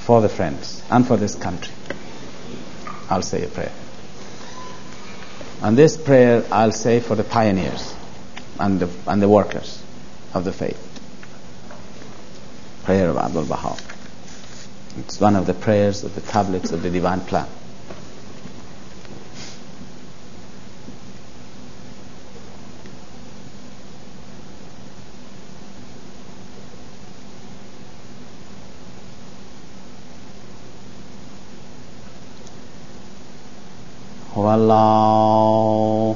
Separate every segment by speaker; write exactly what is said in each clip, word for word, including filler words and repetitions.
Speaker 1: for the friends and for this country. I'll say a prayer. And this prayer I'll say for the pioneers and the, and the workers of the faith. Prayer of Abdul Baha. It's one of the prayers of the tablets of the Divine Plan. والله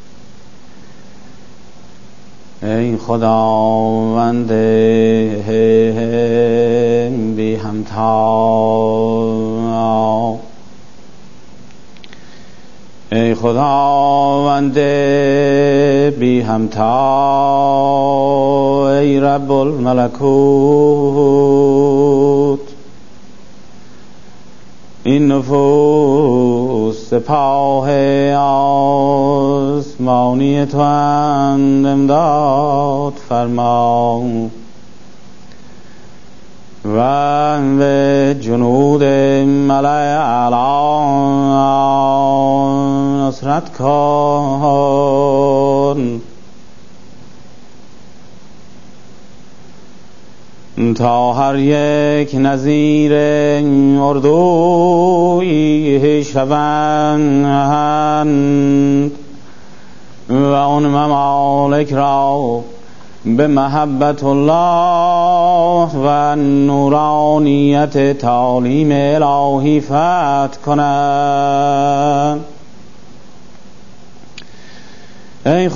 Speaker 1: ای خداوند بی همتا، ای خداوند بی همتا، ای رب الملکوت، این نفوس سپاه آسمانی تو اند، امداد فرما و به جنود ملأ اعلی نصرت کن تا هر یک نظیر اردوی شوند و آن ممالک را به محبت الله و نورانیت تعلیم الهی فتح کنند. ای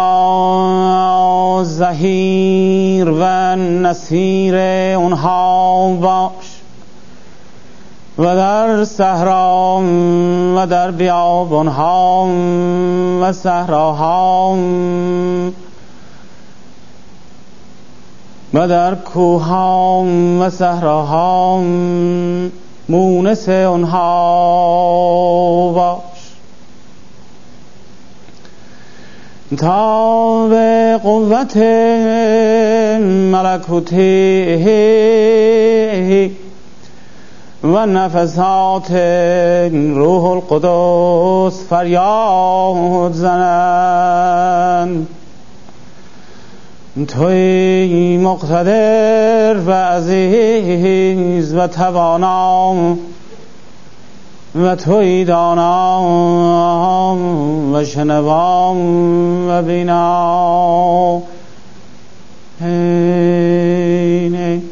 Speaker 1: خدا ظهیر و نصیر اونها باش و در صحرا و در بیابانها و صحراها و در کوهها و صحراها مونس اونها باش تا به قوت ملکوتی و نفسات روح القدس فریاد زنند. توی مقتدر و عزیز و توانا و توی دانا و شنوا و بینا.